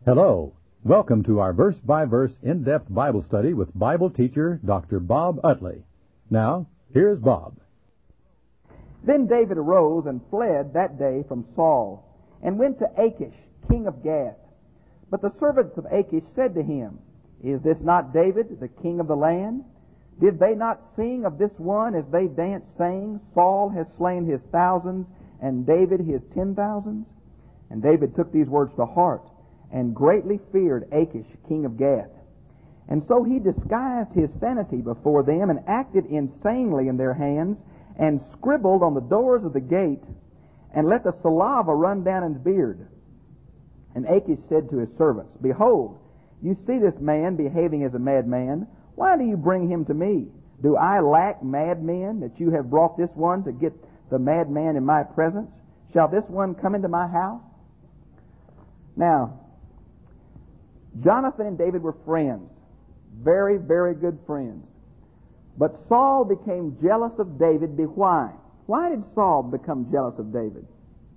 Hello. Welcome to our verse-by-verse in-depth Bible study with Bible teacher Dr. Bob Utley. Now, here's Bob. Then David arose and fled that day from Saul, and went to Achish, king of Gath. But the servants of Achish said to him, Is this not David, the king of the land? Did they not sing of this one as they danced, saying, Saul has slain his thousands, and David his 10,000s? And David took these words to heart, and greatly feared Achish, king of Gath. And so he disguised his sanity before them, and acted insanely in their hands, and scribbled on the doors of the gate, and let the saliva run down his beard. And Achish said to his servants, Behold, you see this man behaving as a madman. Why do you bring him to me? Do I lack madmen, that you have brought this one to get the madman in my presence? Shall this one come into my house? Now, Jonathan and David were friends. Very, very good friends. But Saul became jealous of David. Why? Why did Saul become jealous of David?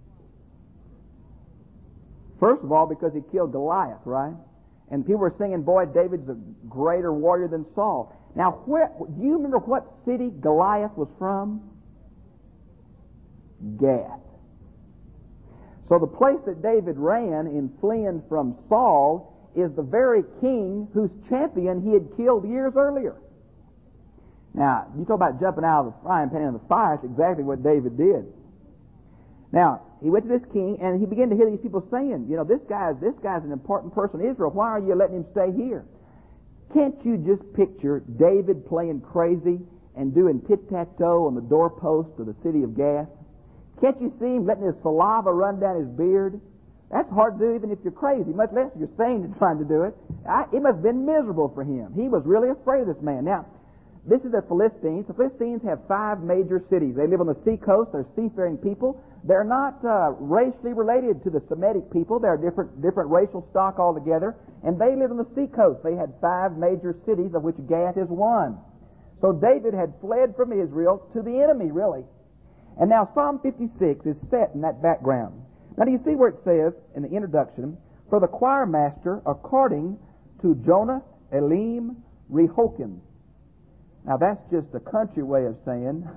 First of all, because he killed Goliath, right? And people were singing, boy, David's a greater warrior than Saul. Now, do you remember what city Goliath was from? Gath. So the place that David ran in fleeing from Saul is the very king whose champion he had killed years earlier. Now, you talk about jumping out of the frying pan into the fire, it's exactly what David did. Now, he went to this king, and he began to hear these people saying, this guy's an important person in Israel. Why are you letting him stay here? Can't you just picture David playing crazy and doing tit-tat-toe on the doorpost of the city of Gath? Can't you see him letting his saliva run down his beard? That's hard to do even if you're crazy, much less if you're sane and trying to do it. It must have been miserable for him. He was really afraid of this man. Now, this is the Philistines. The Philistines have 5 major cities. They live on the seacoast. They're seafaring people. They're not racially related to the Semitic people. They're different racial stock altogether. And they live on the seacoast. They had 5 major cities, of which Gath is one. So David had fled from Israel to the enemy, really. And now Psalm 56 is set in that background. Now do you see where it says in the introduction, For the choir master, according to Jonah, Elim, Rehokim. Now that's just a country way of saying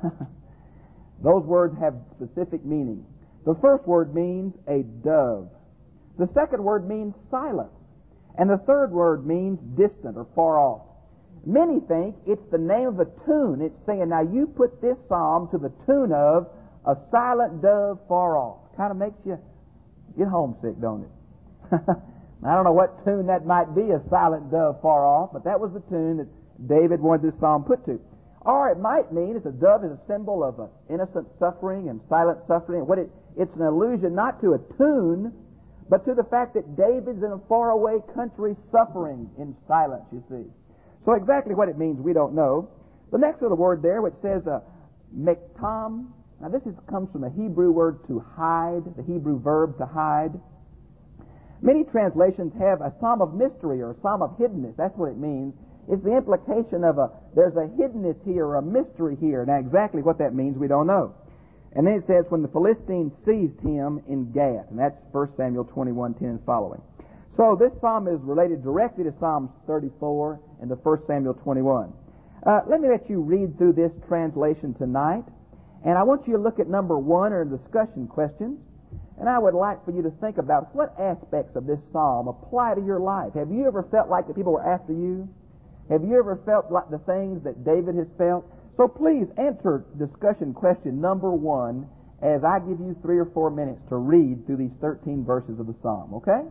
those words have specific meaning. The first word means a dove. The second word means silence. And the third word means distant or far off. Many think it's the name of a tune. It's saying, now you put this psalm to the tune of A Silent Dove Far Off. Kind of makes you get homesick, don't it? I don't know what tune that might be, A Silent Dove Far Off, but that was the tune that David wanted this psalm put to. Or it might mean, as a dove is a symbol of innocent suffering and silent suffering. It's an allusion not to a tune, but to the fact that David's in a faraway country suffering in silence, you see. So exactly what it means, we don't know. The next little word there, which says mektam. Now this comes from the Hebrew word to hide, the Hebrew verb to hide. Many translations have a psalm of mystery or a psalm of hiddenness. That's what it means. It's the implication of there's a hiddenness here or a mystery here. Now exactly what that means, we don't know. And then it says, when the Philistines seized him in Gath. And that's 1 Samuel 21:10 and following. So this psalm is related directly to Psalms 34 and to 1 Samuel 21. Let me let you read through this translation tonight. And I want you to look at number 1, or discussion questions. And I would like for you to think about what aspects of this psalm apply to your life. Have you ever felt like the people were after you? Have you ever felt like the things that David has felt? So please answer discussion question number 1 as I give you 3 or 4 minutes to read through these 13 verses of the psalm, okay?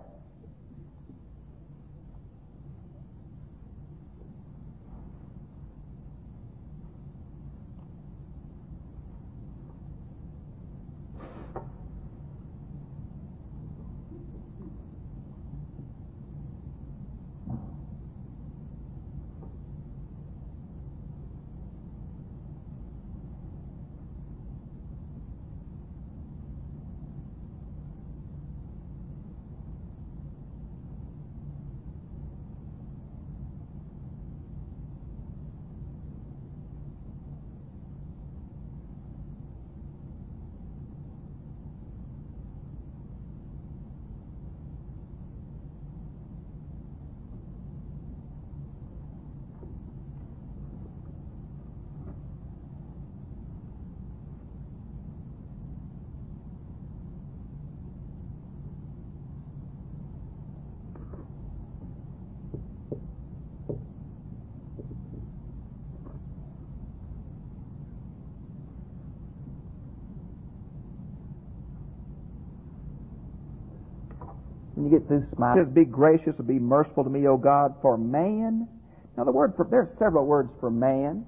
When you get through smiling, it says, be gracious and be merciful to me, O God, for man. Now there are several words for man.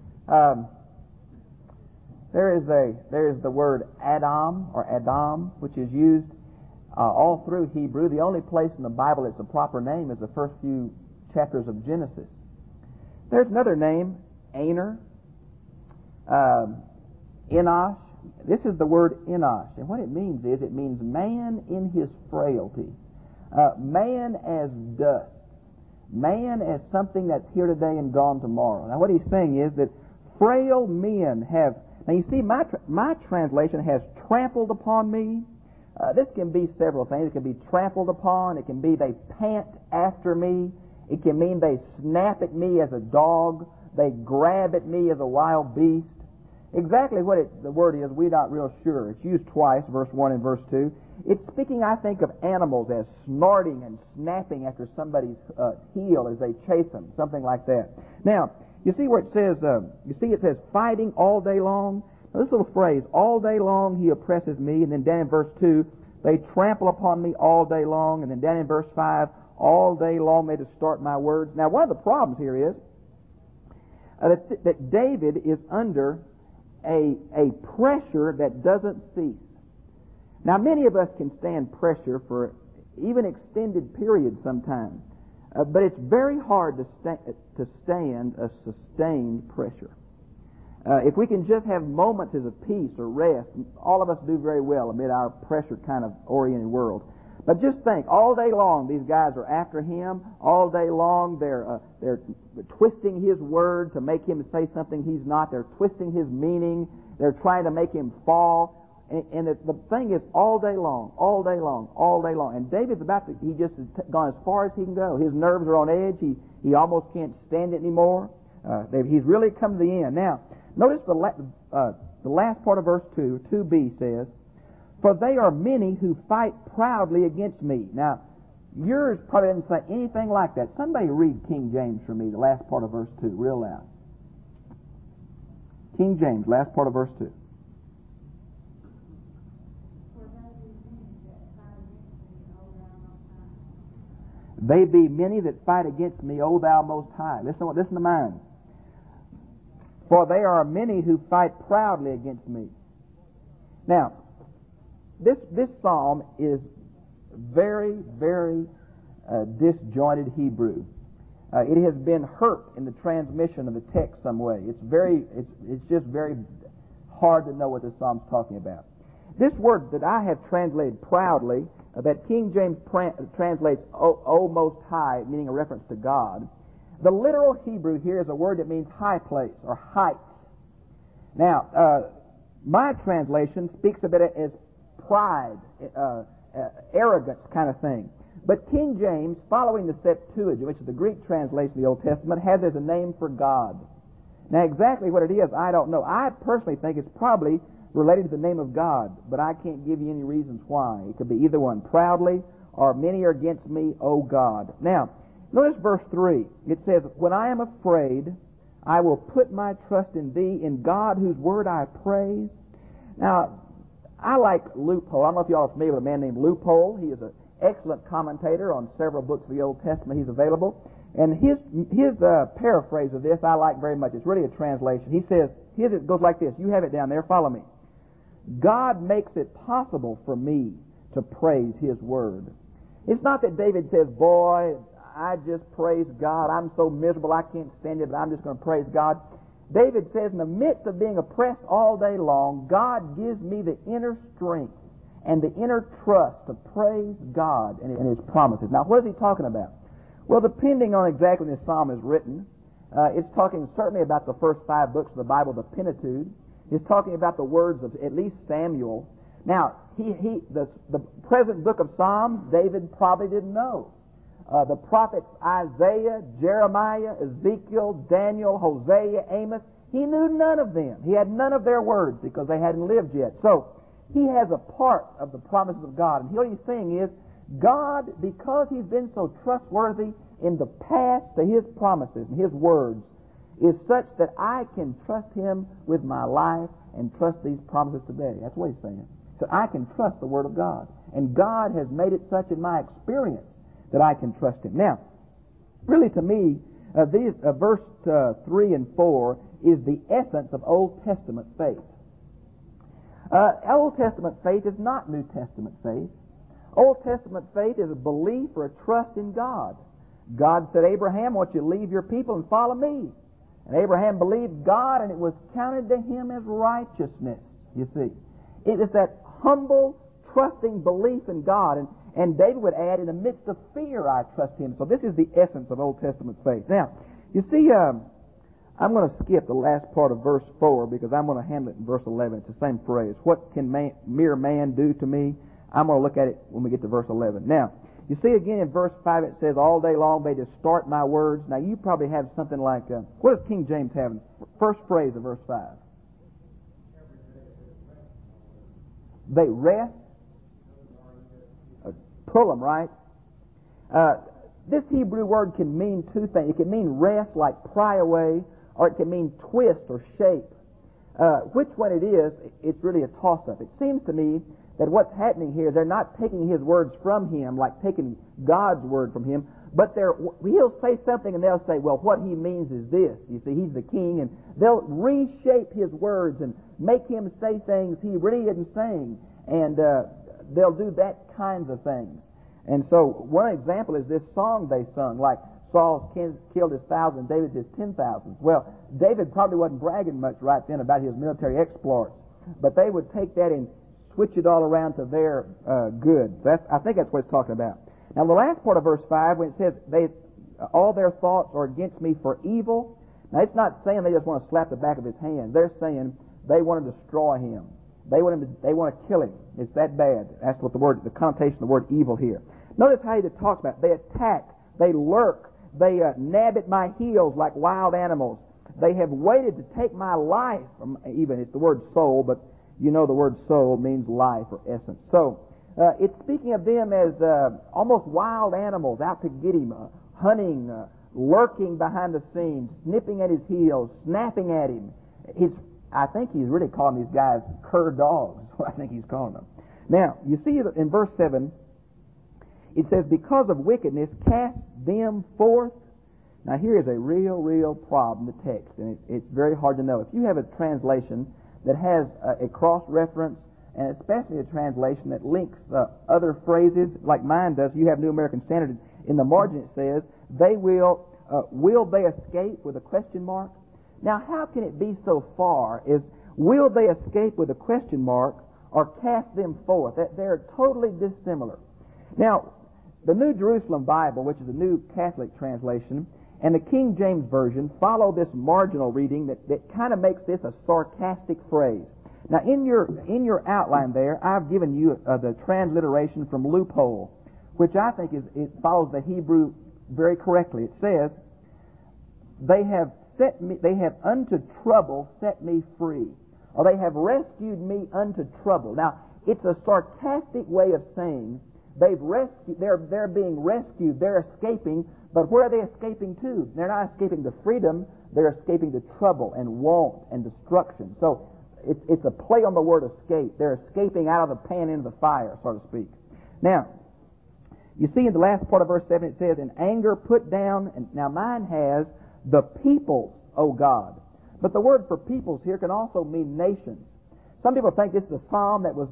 There is the word Adam or Adam, which is used all through Hebrew. The only place in the Bible it's a proper name is the first few chapters of Genesis. There's another name, Aner, Enosh. This is the word Enosh, and what it means is it means man in his frailty, man as dust, man as something that's here today and gone tomorrow. Now what he's saying is that frail men have, now you see my translation has trampled upon me. This can be several things. It can be trampled upon, it can be they pant after me, it can mean they snap at me as a dog, they grab at me as a wild beast. Exactly what the word is, we're not real sure. It's used twice, verse 1 and verse 2. It's speaking, I think, of animals as snorting and snapping after somebody's heel as they chase them, something like that. Now, you see where it says, it says fighting all day long? Now, this little phrase, all day long he oppresses me, and then down in verse 2, they trample upon me all day long, and then down in verse 5, all day long they distort my words. Now, one of the problems here is that David is under a pressure that doesn't cease. Now, many of us can stand pressure for even extended periods sometimes, but it's very hard to stand a sustained pressure. If we can just have moments of peace or rest, all of us do very well amid our pressure kind of oriented world. But just think, all day long these guys are after him. All day long they're twisting his word to make him say something he's not. They're twisting his meaning. They're trying to make him fall. And the thing is, all day long, all day long, all day long. And David's he just has gone as far as he can go. His nerves are on edge. He almost can't stand it anymore. He's really come to the end. Now, notice the last part of verse 2, 2b says, for they are many who fight proudly against me. Now, yours probably didn't say anything like that. Somebody read King James for me, the last part of verse 2, real loud. King James, last part of verse 2. They be many that fight against me, O thou most high. Listen to mine. For they are many who fight proudly against me. Now, this psalm is very, very disjointed Hebrew. It has been hurt in the transmission of the text some way. It's just very hard to know what this psalm's talking about. This word that I have translated proudly, that King James translates O Most High, meaning a reference to God. The literal Hebrew here is a word that means high place or heights. Now, my translation speaks of it as pride, arrogance kind of thing. But King James, following the Septuagint, which is the Greek translation of the Old Testament, has it as a name for God. Now, exactly what it is, I don't know. I personally think it's probably related to the name of God, but I can't give you any reasons why. It could be either one, proudly, or many are against me, O God. Now, notice verse 3. It says, when I am afraid, I will put my trust in thee, in God whose word I praise. Now, I like Loophole. I don't know if you all are familiar with a man named Loophole. He is an excellent commentator on several books of the Old Testament. He's available. And his paraphrase of this I like very much. It's really a translation. He says, it goes like this. You have it down there. Follow me. God makes it possible for me to praise His Word. It's not that David says, boy, I just praise God. I'm so miserable I can't stand it, but I'm just going to praise God. David says, in the midst of being oppressed all day long, God gives me the inner strength and the inner trust to praise God and His promises. Now, what is he talking about? Well, depending on exactly when this psalm is written, it's talking certainly about the first 5 books of the Bible, the Pentateuch. It's talking about the words of at least Samuel. Now, the present book of Psalms, David probably didn't know. The prophets Isaiah, Jeremiah, Ezekiel, Daniel, Hosea, Amos, he knew none of them. He had none of their words because they hadn't lived yet. So, he has a part of the promises of God. And what he's saying is, God, because He's been so trustworthy in the past to His promises and His words, is such that I can trust Him with my life and trust these promises today. That's what he's saying. So I can trust the Word of God. And God has made it such in my experience that I can trust Him. Now, really to me, verse 3 and 4 is the essence of Old Testament faith. Old Testament faith is not New Testament faith. Old Testament faith is a belief or a trust in God. God said, Abraham, I want you to leave your people and follow me. And Abraham believed God, and it was counted to him as righteousness, you see. It is that humble, trusting belief in God. And David would add, in the midst of fear, I trust Him. So this is the essence of Old Testament faith. Now, you see, I'm going to skip the last part of verse 4 because I'm going to handle it in verse 11. It's the same phrase. What can mere man do to me? I'm going to look at it when we get to verse 11. Now, you see again in verse 5 it says, all day long they distort my words. Now, you probably have something like, what does King James have? First phrase of verse 5. They rest. Pull them, right? This Hebrew word can mean two things. It can mean rest, like pry away, or it can mean twist or shape. Which one it is, it's really a toss-up. It seems to me that what's happening here, they're not taking His words from Him, like taking God's word from Him, but He'll say something and they'll say, well, what He means is this. You see, He's the king, and they'll reshape His words and make Him say things He really isn't saying. And they'll do that kinds of things. And so one example is this song they sung, like Saul killed his 1,000, David his 10,000. Well, David probably wasn't bragging much right then about his military exploits, but they would take that and switch it all around to their good. I think that's what it's talking about. Now, the last part of verse 5, when it says, all their thoughts are against me for evil, now it's not saying they just want to slap the back of his hand. They're saying they want to destroy him. They want to kill him. It's that bad. That's what the connotation of the word evil here. Notice how he talks about it. They attack. They lurk. They nab at my heels like wild animals. They have waited to take my life. Even it's the word soul, but you know the word soul means life or essence. So it's speaking of them as almost wild animals out to get him, hunting, lurking behind the scenes, snipping at his heels, snapping at him. I think he's really calling these guys cur dogs. That's what I think he's calling them. Now, you see that in verse 7, it says, because of wickedness, cast them forth. Now, here is a real problem, the text, and it's very hard to know. If you have a translation that has a cross-reference, and especially a translation that links other phrases, like mine does, you have New American Standard, in the margin it says, will they escape, with a question mark? Now, how can it be so far as will they escape, with a question mark, or cast them forth? They're totally dissimilar. Now, the New Jerusalem Bible, which is a New Catholic translation, and the King James Version follow this marginal reading that kind of makes this a sarcastic phrase. Now, in your outline there, I've given you the transliteration from Loophole, which I think it follows the Hebrew very correctly. It says, they have unto trouble set me free, or they have rescued me unto trouble. Now, it's a sarcastic way of saying they're being rescued, they're escaping, but where are they escaping to? They're not escaping to freedom, they're escaping to trouble and want and destruction. So it's a play on the word escape. They're escaping out of the pan into the fire, so to speak. Now, you see in the last part of verse 7 it says, in anger put down, and now mine has the peoples, O God. But the word for peoples here can also mean nations. Some people think this is a psalm that was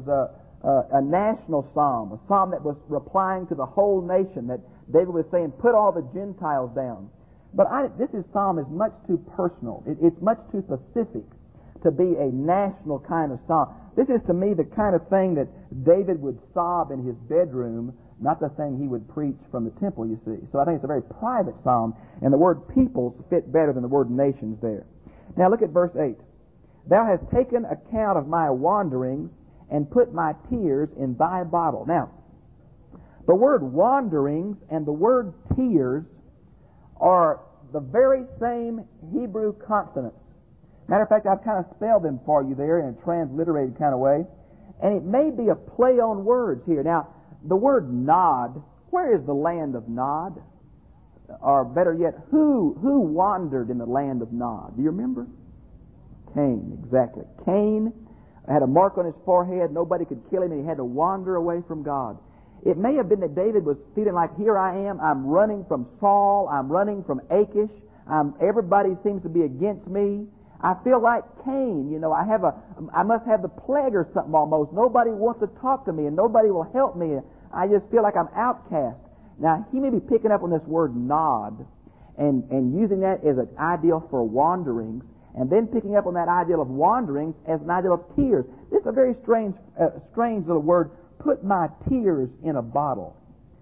a national psalm, a psalm that was replying to the whole nation, that David was saying, put all the Gentiles down. But this psalm is much too personal. It's much too specific to be a national kind of psalm. This is, to me, the kind of thing that David would sob in his bedroom, not the thing he would preach from the temple, you see. So I think it's a very private psalm, and the word peoples fit better than the word nations there. Now look at verse 8. Thou hast taken account of my wanderings, and put my tears in thy bottle. Now, the word wanderings and the word tears are the very same Hebrew consonants. Matter of fact, I've kind of spelled them for you there in a transliterated kind of way. And it may be a play on words here. Now, the word Nod, where is the land of Nod? Or better yet, who wandered in the land of Nod? Do you remember? Cain, exactly. Cain had a mark on his forehead. Nobody could kill him, and he had to wander away from God. It may have been that David was feeling like, here I am, I'm running from Saul, I'm running from Achish, everybody seems to be against me. I feel like Cain, I must have the plague or something almost. Nobody wants to talk to me, and nobody will help me. I just feel like I'm outcast. Now, he may be picking up on this word nod and using that as an ideal for wanderings, and then picking up on that ideal of wanderings as an ideal of tears. This is a very strange little word, put my tears in a bottle.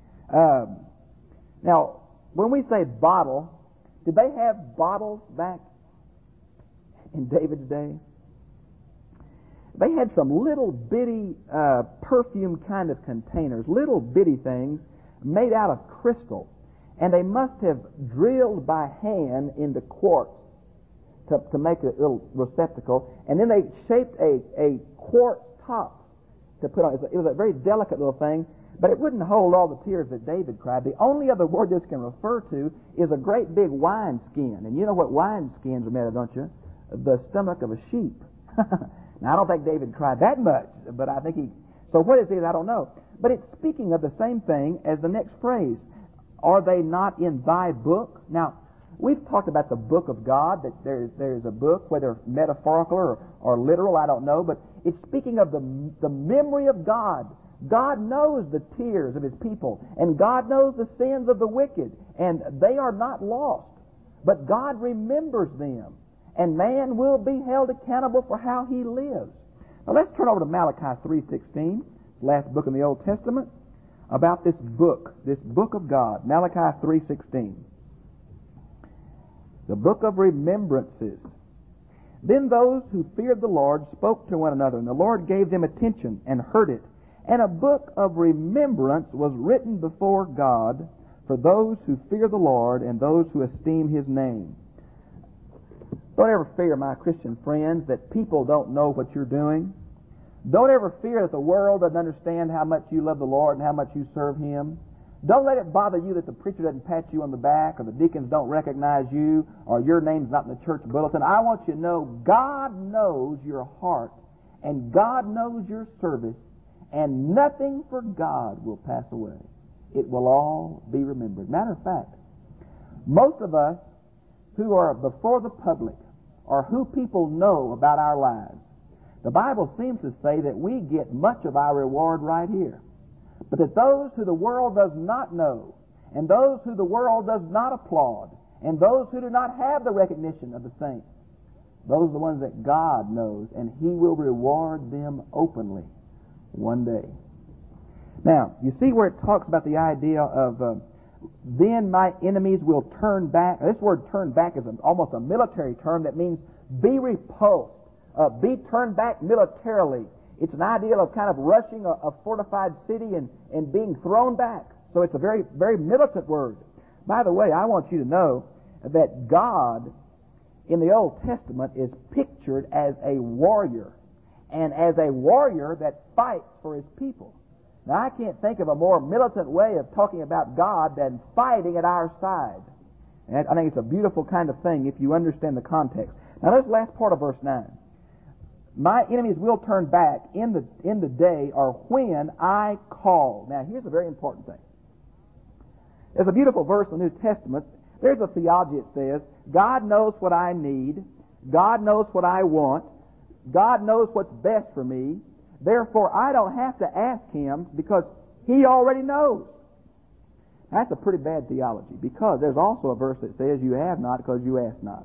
Now, when we say bottle, did they have bottles back in David's day? They had some little bitty perfume kind of containers, little bitty things made out of crystal. And they must have drilled by hand into quartz to make a little receptacle. And then they shaped a quartz top to put on. It was a very delicate little thing, but it wouldn't hold all the tears that David cried. The only other word this can refer to is a great big wine skin. And you know what wine skins are made of, don't you? The stomach of a sheep. Now, I don't think David cried that much, but I think he... So what it is, I don't know. But it's speaking of the same thing as the next phrase. Are they not in thy book? Now, we've talked about the book of God, that there's a book, whether metaphorical or literal, I don't know, but it's speaking of the memory of God. God knows the tears of His people, and God knows the sins of the wicked, and they are not lost, but God remembers them, and man will be held accountable for how he lives. Now let's turn over to Malachi 3:16, last book in the Old Testament, about this book of God, Malachi 3:16. The book of remembrances. Then those who feared the Lord spoke to one another, and the Lord gave them attention and heard it. And a book of remembrance was written before God for those who fear the Lord and those who esteem His name. Don't ever fear, my Christian friends, that people don't know what you're doing. Don't ever fear that the world doesn't understand how much you love the Lord and how much you serve Him. Don't let it bother you that the preacher doesn't pat you on the back, or the deacons don't recognize you, or your name's not in the church bulletin. I want you to know God knows your heart, and God knows your service, and nothing for God will pass away. It will all be remembered. Matter of fact, most of us who are before the public, or who people know about our lives, the Bible seems to say that we get much of our reward right here. But that those who the world does not know, and those who the world does not applaud, and those who do not have the recognition of the saints, those are the ones that God knows, and He will reward them openly one day. Now, you see where it talks about the idea of then my enemies will turn back. This word turn back is almost a military term that means be repulsed, be turned back militarily. It's an idea of kind of rushing a fortified city and being thrown back. So it's a very, very militant word. By the way, I want you to know that God in the Old Testament is pictured as a warrior, and as a warrior that fights for His people. Now, I can't think of a more militant way of talking about God than fighting at our side. And I think it's a beautiful kind of thing if you understand the context. Now, there's the last part of verse 9. My enemies will turn back in the day or when I call. Now, here's a very important thing. There's a beautiful verse in the New Testament. There's a theology that says, God knows what I need. God knows what I want. God knows what's best for me. Therefore, I don't have to ask Him because He already knows. That's a pretty bad theology, because there's also a verse that says, you have not because you ask not.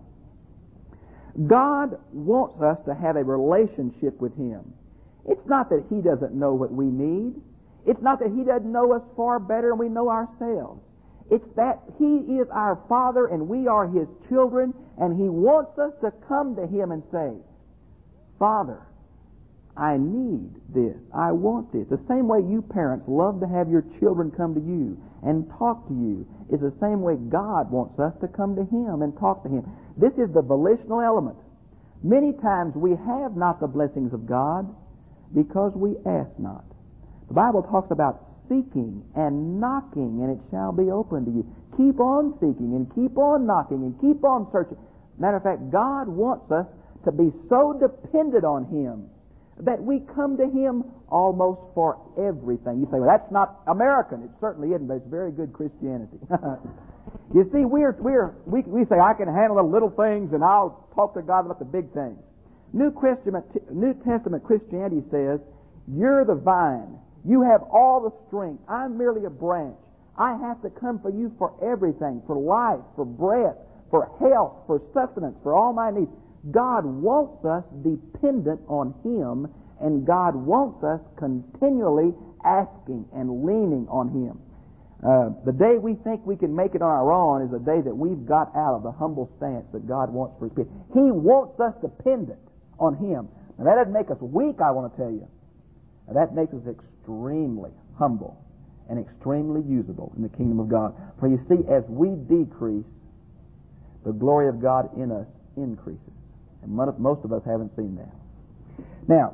God wants us to have a relationship with Him. It's not that He doesn't know what we need. It's not that He doesn't know us far better than we know ourselves. It's that He is our Father and we are His children, and He wants us to come to Him and say, Father, I need this. I want this. The same way you parents love to have your children come to you and talk to you is the same way God wants us to come to Him and talk to Him. This is the volitional element. Many times we have not the blessings of God because we ask not. The Bible talks about seeking and knocking, and it shall be open to you. Keep on seeking and keep on knocking and keep on searching. Matter of fact, God wants us to be so dependent on Him that we come to Him almost for everything. You say, well, that's not American. It certainly isn't, but it's very good Christianity. You see, we say, I can handle the little things and I'll talk to God about the big things. New Testament Christianity says, you're the vine. You have all the strength. I'm merely a branch. I have to come for you for everything, for life, for breath, for health, for sustenance, for all my needs. God wants us dependent on Him, and God wants us continually asking and leaning on Him. The day we think we can make it on our own is the day that we've got out of the humble stance that God wants for His people. He wants us dependent on Him. Now, that doesn't make us weak, I want to tell you. Now, that makes us extremely humble and extremely usable in the kingdom of God. For you see, as we decrease, the glory of God in us increases. And most of us haven't seen that. Now,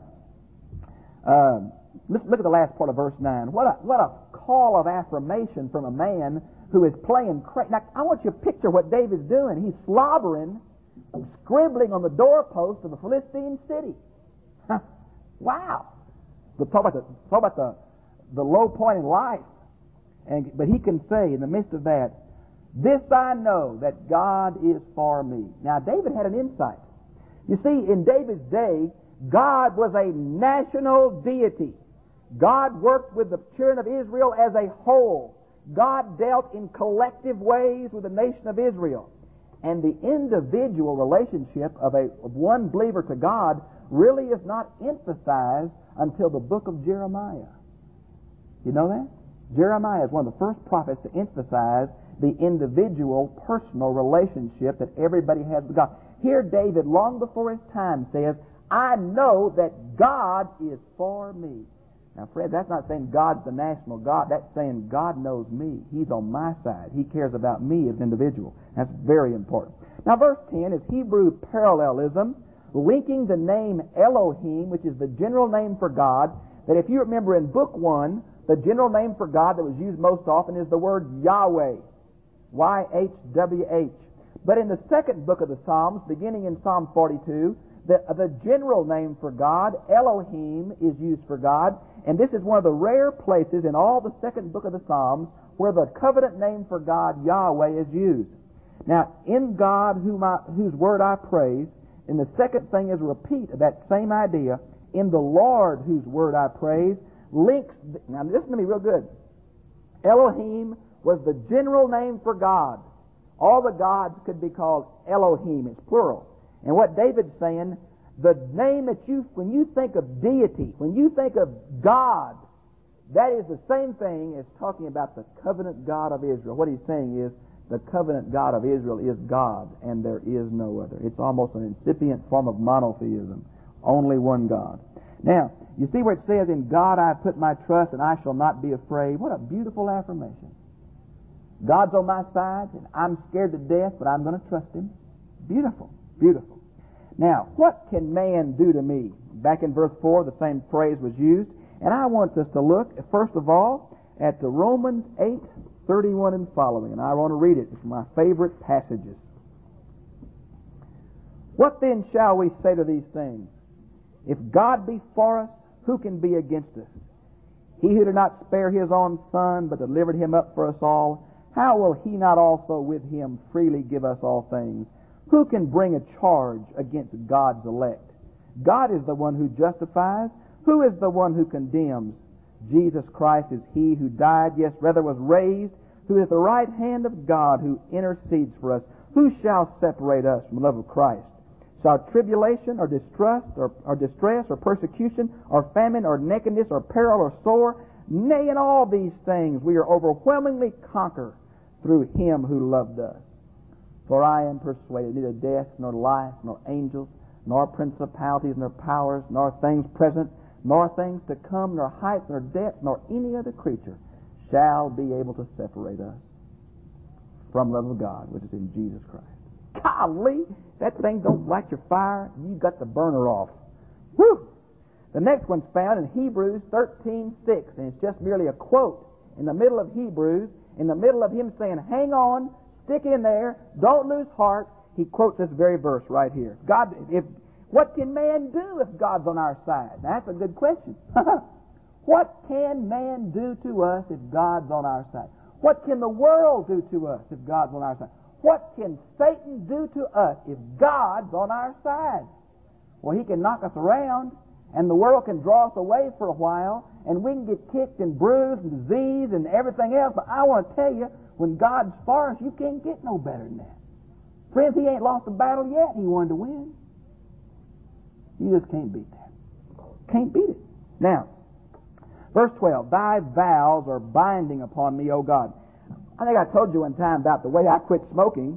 let's look at the last part of verse 9. What a call of affirmation from a man who is playing crazy. Now, I want you to picture what David's doing. He's slobbering, scribbling on the doorpost of the Philistine city. Wow. Talk about the low point in life. But he can say in the midst of that, this I know, that God is for me. Now, David had an insight. You see, in David's day, God was a national deity. God worked with the children of Israel as a whole. God dealt in collective ways with the nation of Israel. And the individual relationship of one believer to God really is not emphasized until the book of Jeremiah. You know that? Jeremiah is one of the first prophets to emphasize the individual, personal relationship that everybody has with God. Here David, long before his time, says, I know that God is for me. Now, Fred, that's not saying God's the national God. That's saying God knows me. He's on my side. He cares about me as an individual. That's very important. Now, verse 10 is Hebrew parallelism, linking the name Elohim, which is the general name for God, that if you remember in Book 1, the general name for God that was used most often is the word Yahweh, Y-H-W-H. But in the second book of the Psalms, beginning in Psalm 42, the general name for God, Elohim, is used for God, and this is one of the rare places in all the second book of the Psalms where the covenant name for God, Yahweh, is used. Now, in God, whose word I praise, and the second thing is a repeat of that same idea, in the Lord, whose word I praise, links, now listen to me real good. Elohim was the general name for God. All the gods could be called Elohim, it's plural. And what David's saying, the name that when you think of deity, when you think of God, that is the same thing as talking about the covenant God of Israel. What he's saying is, the covenant God of Israel is God, and there is no other. It's almost an incipient form of monotheism. Only one God. Now, you see where it says, in God I put my trust, and I shall not be afraid. What a beautiful affirmation. God's on my side, and I'm scared to death, but I'm going to trust Him. Beautiful, beautiful. Now, what can man do to me? Back in verse 4, the same phrase was used. And I want us to look, first of all, at the Romans 8:31 and following. And I want to read it. It's my favorite passages. What then shall we say to these things? If God be for us, who can be against us? He who did not spare His own Son, but delivered Him up for us all, how will He not also with Him freely give us all things? Who can bring a charge against God's elect? God is the one who justifies. Who is the one who condemns? Jesus Christ is He who died, yes, rather was raised, who is at the right hand of God, who intercedes for us. Who shall separate us from the love of Christ? Shall tribulation or distress or persecution or famine or nakedness or peril or sore? Nay, in all these things we are overwhelmingly conquered through Him who loved us. For I am persuaded neither death, nor life, nor angels, nor principalities, nor powers, nor things present, nor things to come, nor height, nor depth, nor any other creature shall be able to separate us from the love of God, which is in Jesus Christ. Golly, that thing don't light your fire. You got the burner off. Whew! The next one's found in Hebrews 13:6, and it's just merely a quote in the middle of Hebrews, in the middle of him saying, hang on, stick in there, don't lose heart. He quotes this very verse right here. God, What can man do if God's on our side? That's a good question. What can man do to us if God's on our side? What can the world do to us if God's on our side? What can Satan do to us if God's on our side? Well, he can knock us around, and the world can draw us away for a while, and we can get kicked and bruised and disease and everything else. But I want to tell you, when God's for us, you can't get no better than that. Friends, he ain't lost a battle yet. He wanted to win. You just can't beat that. Can't beat it. Now, verse 12, thy vows are binding upon me, O God. I think I told you one time about the way I quit smoking.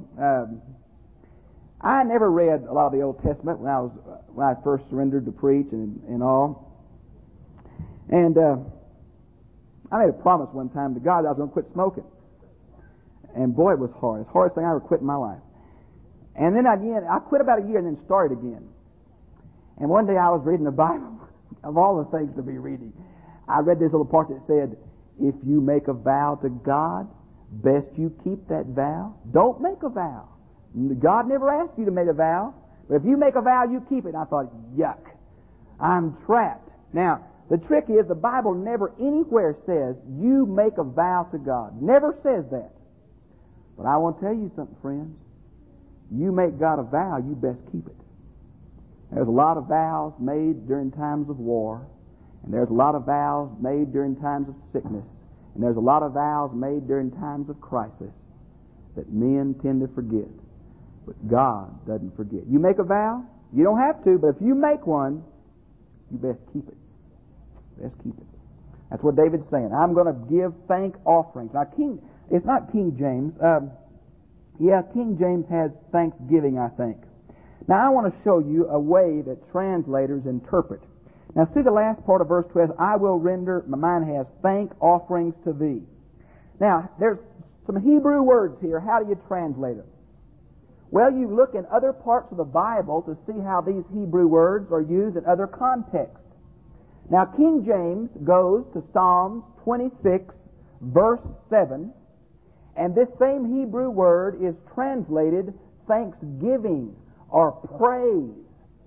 I never read a lot of the Old Testament when I first surrendered to preach and all. And I made a promise one time to God that I was going to quit smoking. And boy, it was hard. It's the hardest thing I ever quit in my life. And then again, I quit about a year and then started again. And one day I was reading the Bible, of all the things to be reading. I read this little part that said, if you make a vow to God, best you keep that vow. Don't make a vow. God never asked you to make a vow. But if you make a vow, you keep it. And I thought, yuck. I'm trapped. Now, the trick is the Bible never anywhere says you make a vow to God. Never says that. But I want to tell you something, friends. You make God a vow, you best keep it. There's a lot of vows made during times of war. And there's a lot of vows made during times of sickness. And there's a lot of vows made during times of crisis that men tend to forget. But God doesn't forget. You make a vow, you don't have to, but if you make one, you best keep it. Best keep it. That's what David's saying. I'm going to give thank offerings. Now, it's not King James. King James has thanksgiving, I think. Now, I want to show you a way that translators interpret. Now, see the last part of verse 12. I will render, mine has, thank offerings to thee. Now, there's some Hebrew words here. How do you translate them? Well, you look in other parts of the Bible to see how these Hebrew words are used in other contexts. Now, King James goes to Psalms 26, verse 7, and this same Hebrew word is translated thanksgiving or praise.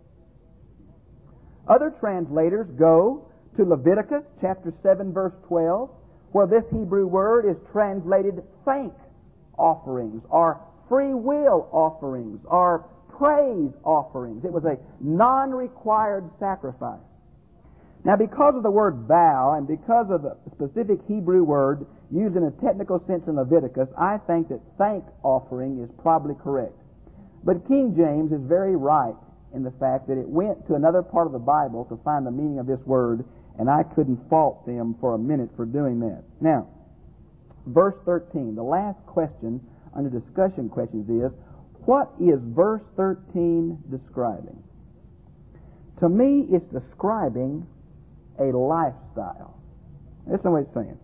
Other translators go to Leviticus chapter 7, verse 12, where this Hebrew word is translated thank offerings or free will offerings or praise offerings. It was a non-required sacrifice. Now, because of the word vow and because of the specific Hebrew word used in a technical sense in Leviticus, I think that thank offering is probably correct. But King James is very right in the fact that it went to another part of the Bible to find the meaning of this word, and I couldn't fault them for a minute for doing that. Now, verse 13, the last question under discussion questions is, what is verse 13 describing? To me, it's describing a lifestyle. That's the way it's saying.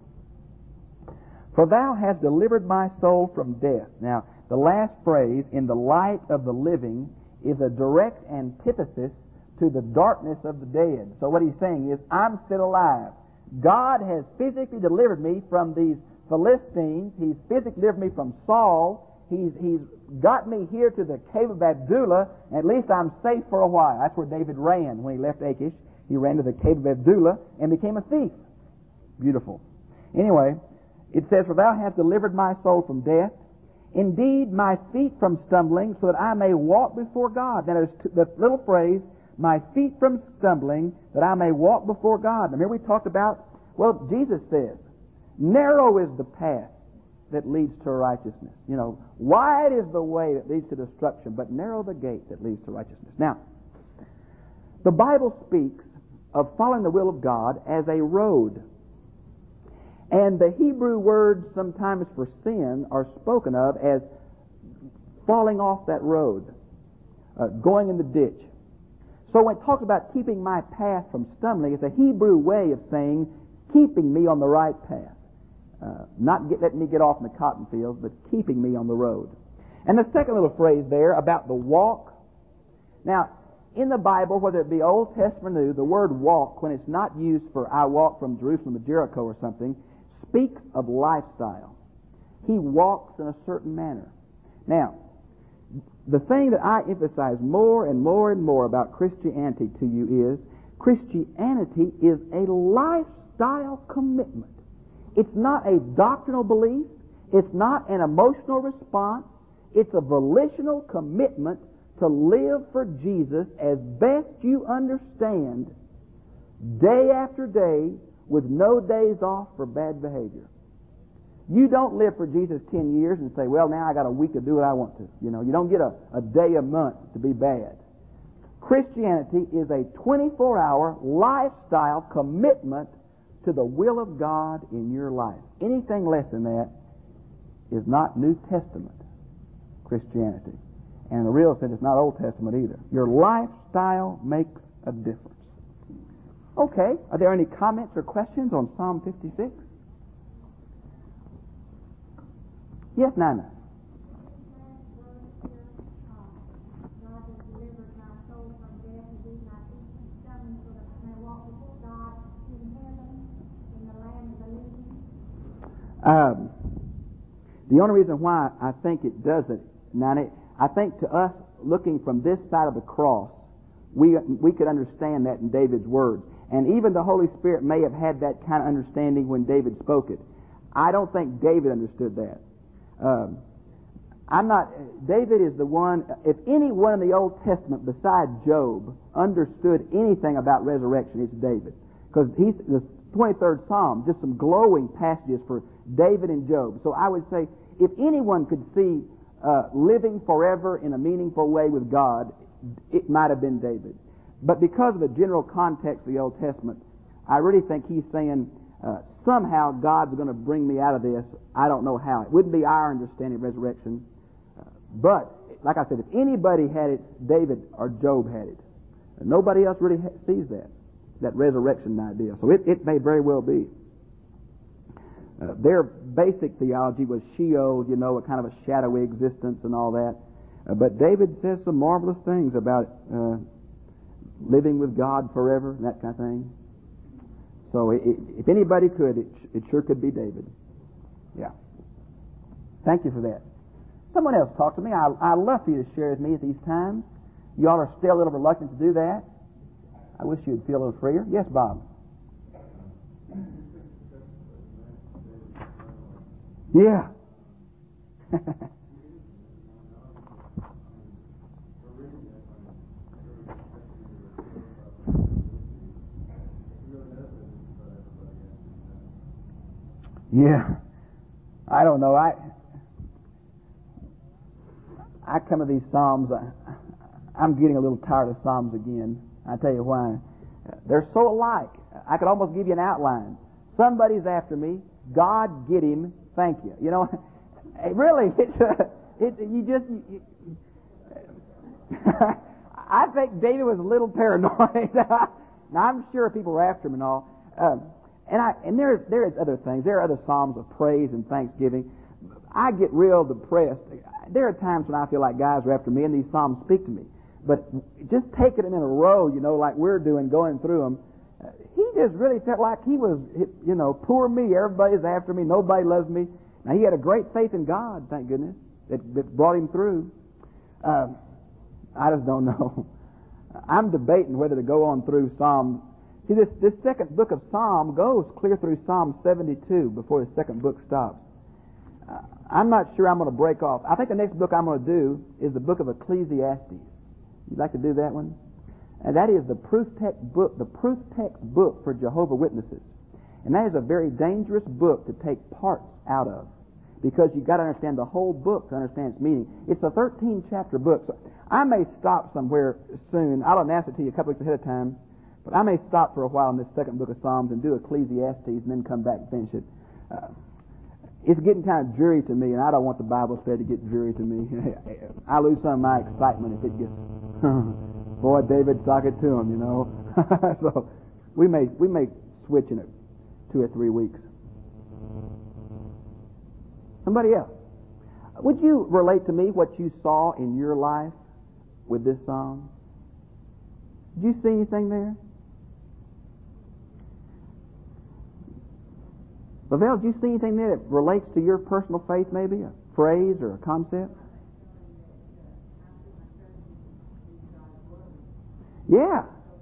For thou hast delivered my soul from death. Now, the last phrase, in the light of the living, is a direct antithesis to the darkness of the dead. So what he's saying is, I'm still alive. God has physically delivered me from these Philistines. He's physically delivered me from Saul. He's got me here to the cave of Adullam. At least I'm safe for a while. That's where David ran when he left Achish. He ran to the cave of Adullam and became a thief. Beautiful. Anyway, it says, for thou hast delivered my soul from death, indeed my feet from stumbling, so that I may walk before God. Now there's the little phrase, my feet from stumbling, that I may walk before God. Now, remember we talked about, well, Jesus says, narrow is the path that leads to righteousness. You know, wide is the way that leads to destruction, but narrow the gate that leads to righteousness. Now, the Bible speaks of following the will of God as a road. And the Hebrew words sometimes for sin are spoken of as falling off that road, going in the ditch. So when it talks about keeping my path from stumbling, it's a Hebrew way of saying keeping me on the right path. Not letting me get off in the cotton fields, but keeping me on the road. And the second little phrase there about the walk. Now, in the Bible, whether it be Old Testament or New, the word walk, when it's not used for I walk from Jerusalem to Jericho or something, speaks of lifestyle. He walks in a certain manner. Now, the thing that I emphasize more and more and more about Christianity to you is Christianity is a lifestyle commitment. It's not a doctrinal belief. It's not an emotional response. It's a volitional commitment to live for Jesus as best you understand, day after day, with no days off for bad behavior. You don't live for Jesus 10 years and say, well, now I got a week to do what I want to. You don't get a day a month to be bad. Christianity is a 24-hour lifestyle commitment to the will of God in your life. Anything less than that is not New Testament Christianity. And in the real sense, it's not Old Testament either. Your lifestyle makes a difference. Okay, are there any comments or questions on Psalm 56? Yes, Nana. The only reason why I think it doesn't, Nana, I think to us, looking from this side of the cross, we could understand that in David's words. And even the Holy Spirit may have had that kind of understanding when David spoke it. I don't think David understood that. David is the one, if anyone in the Old Testament besides Job understood anything about resurrection, it's David. Because he's the 23rd Psalm, just some glowing passages for David and Job. So I would say, if anyone could see living forever in a meaningful way with God, it might have been David. But because of the general context of the Old Testament, I really think he's saying, somehow God's going to bring me out of this. I don't know how. It wouldn't be our understanding of resurrection. But, like I said, if anybody had it, David or Job had it. Nobody else really sees that resurrection idea. So it may very well be. Their basic theology was Sheol, a kind of a shadowy existence and all that. But David says some marvelous things about living with God forever and that kind of thing. So if anybody could, it sure could be David. Yeah. Thank you for that. Someone else talk to me. I'd love for you to share with me at these times. You all are still a little reluctant to do that. I wish you'd feel a little freer. Yes, Bob. Yeah. Yeah. I don't know. I come to these Psalms. I'm getting a little tired of Psalms again. I tell you why. They're so alike. I could almost give you an outline. Somebody's after me. God, get him. Thank you. Really, I think David was a little paranoid. Now, I'm sure people were after him and all. And there is other things. There are other psalms of praise and thanksgiving. I get real depressed. There are times when I feel like guys are after me and these psalms speak to me. But just taking them in a row, like we're doing, going through them, he just really felt like he was, poor me. Everybody's after me. Nobody loves me. Now, he had a great faith in God, thank goodness, that brought him through. I just don't know. I'm debating whether to go on through Psalm. See, this second book of Psalm goes clear through Psalm 72 before the second book stops. I'm not sure I'm going to break off. I think the next book I'm going to do is the book of Ecclesiastes. You'd like to do that one? And that is the proof text book for Jehovah's Witnesses. And that is a very dangerous book to take parts out of, because you've got to understand the whole book to understand its meaning. It's a 13-chapter book. So I may stop somewhere soon. I'll announce it to you a couple weeks ahead of time. But I may stop for a while in this second book of Psalms and do Ecclesiastes and then come back and finish it. It's getting kind of dreary to me, and I don't want the Bible study to get dreary to me. I lose some of my excitement if it gets, boy, David, talk it to him, So we may switch in 2 or 3 weeks. Somebody else. Would you relate to me what you saw in your life with this psalm? Did you see anything there? Lavelle, did you see anything there that relates to your personal faith, maybe? A phrase or a concept? Yeah.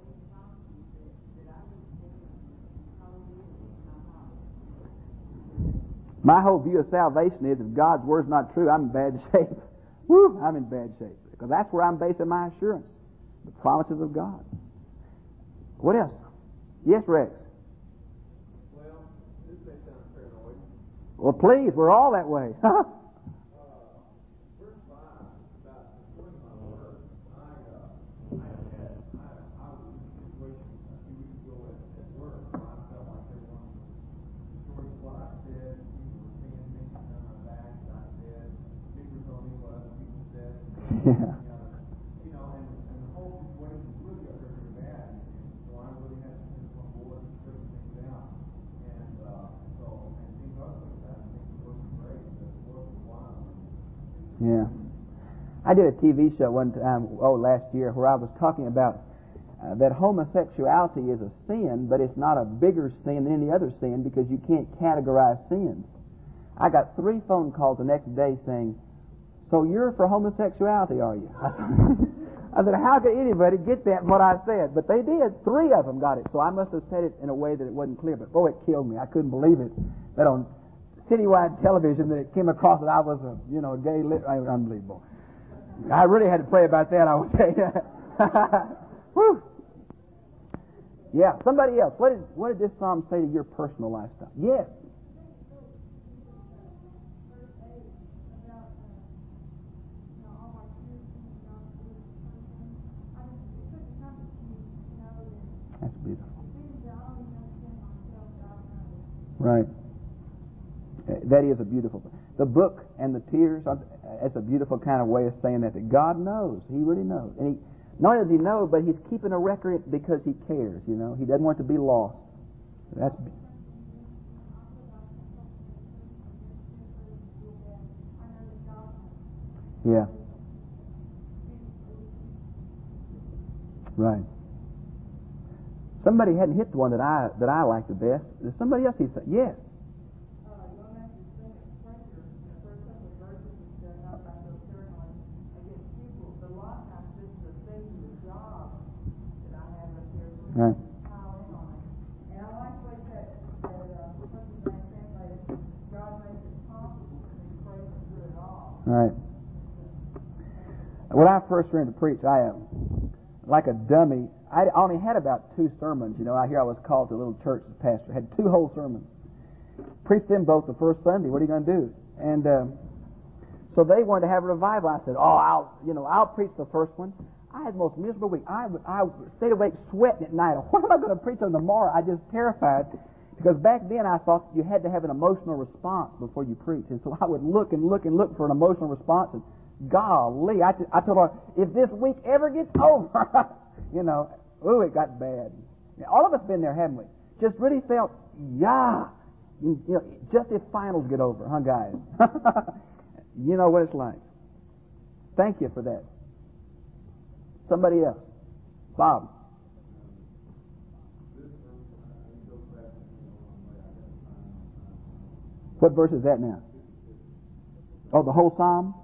My whole view of salvation is if God's Word's not true, I'm in bad shape. Woo, I'm in bad shape. Because that's where I'm basing my assurance. The promises of God. What else? Yes, Rex? Well, this may sound paranoid. Well, please, we're all that way. Verse 5, about destroying my word. I was in a situation a few weeks ago at work where I felt like they wanted to destroy what I said. People were saying things behind my back that I said. People were telling me what other people said. Yeah. You know, and the whole situation really got very bad. So I really had to send some board and straighten things out. And things are like that. Things wasn't great, but it wasn't wild. Yeah. I did a TV show one time, last year, where I was talking about that homosexuality is a sin, but it's not a bigger sin than any other sin because you can't categorize sins. I got 3 phone calls the next day saying, "So you're for homosexuality, are you?" I said, how could anybody get that, what I said? But they did. 3 of them got it. So I must have said it in a way that it wasn't clear. But, it killed me. I couldn't believe it. That on citywide television that it came across that I was a gay unbelievable. I really had to pray about that, I would say. Whew. Yeah, somebody else. What did this psalm say to your personal lifestyle? Yes. That's beautiful. Right. That is a beautiful thing. The book and the tears, that's a beautiful kind of way of saying that God knows. He really knows. And not only does He know, but He's keeping a record because He cares, He doesn't want it to be lost. That's... Yeah. Right. Somebody hadn't hit the one that I like the best. There's somebody else he said, yes. Right. And I like what that translated, God makes it possible for me to praise Him through it all. Right. When I first learned to preach, I like a dummy. I only had about 2 sermons. I was called to a little church as pastor. Had 2 whole sermons. Preached them both the first Sunday. What are you going to do? And so they wanted to have a revival. I said, I'll preach the first one. I had the most miserable week. I stayed awake sweating at night. What am I going to preach on tomorrow? I just terrified. Because back then I thought you had to have an emotional response before you preach. And so I would look and look and look for an emotional response. And golly, I told her, if this week ever gets over, it got bad. All of us been there, haven't we? Just really felt, just if finals get over, huh, guys? You know what it's like. Thank you for that. Somebody else. Bob. What verse is that now? Oh, the whole psalm?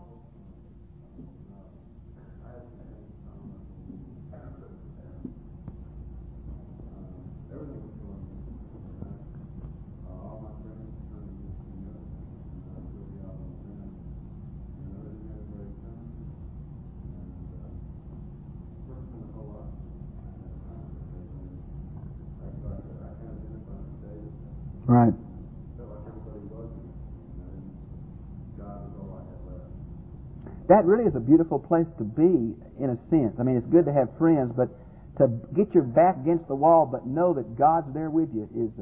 Right. That really is a beautiful place to be, in a sense. I mean, it's good to have friends, but to get your back against the wall, but know that God's there with you is...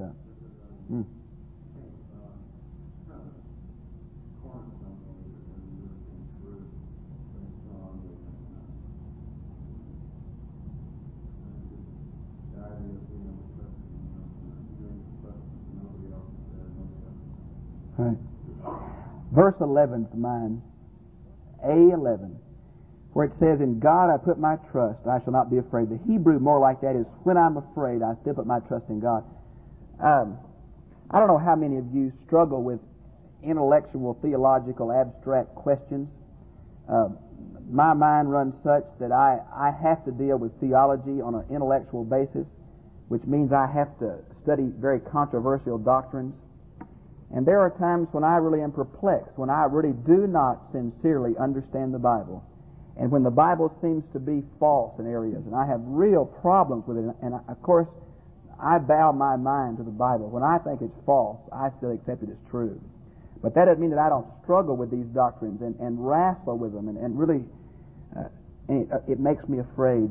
Right. Verse 11 is mine. A11, where it says, "In God I put my trust, I shall not be afraid." The Hebrew more like that is, "When I'm afraid, I still put my trust in God." I don't know how many of you struggle with intellectual, theological, abstract questions. my mind runs such that I have to deal with theology on an intellectual basis, which means I have to study very controversial doctrines. And there are times when I really am perplexed, when I really do not sincerely understand the Bible, and when the Bible seems to be false in areas, and I have real problems with it. And of course, I bow my mind to the Bible. When I think it's false, I still accept it as true. But that doesn't mean that I don't struggle with these doctrines and wrestle with them, and really, it makes me afraid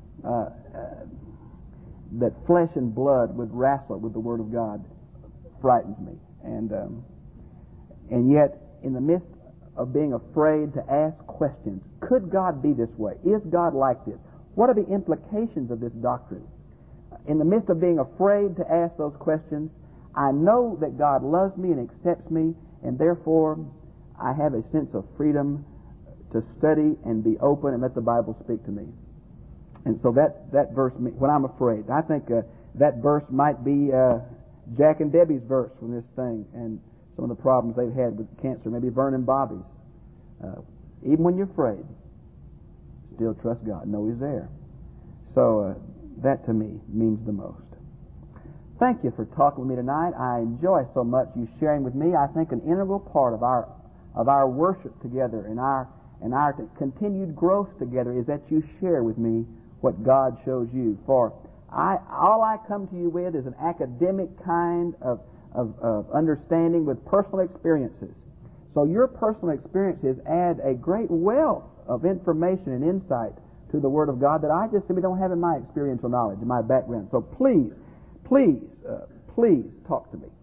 that flesh and blood would wrestle with the Word of God. Frightens me. And yet, in the midst of being afraid to ask questions, could God be this way? Is God like this? What are the implications of this doctrine? In the midst of being afraid to ask those questions, I know that God loves me and accepts me, and therefore I have a sense of freedom to study and be open and let the Bible speak to me. And so that verse, when I'm afraid, I think that verse might be Jack and Debbie's verse from this thing and some of the problems they've had with cancer, maybe Vern and Bobby's. Even when you're afraid, still trust God. Know He's there. So that to me means the most. Thank you for talking with me tonight. I enjoy so much you sharing with me. I think an integral part of our worship together and our continued growth together is that you share with me what God shows you. For all I come to you with is an academic kind of understanding with personal experiences. So your personal experiences add a great wealth of information and insight to the Word of God that I just simply don't have in my experiential knowledge, in my background. So please talk to me.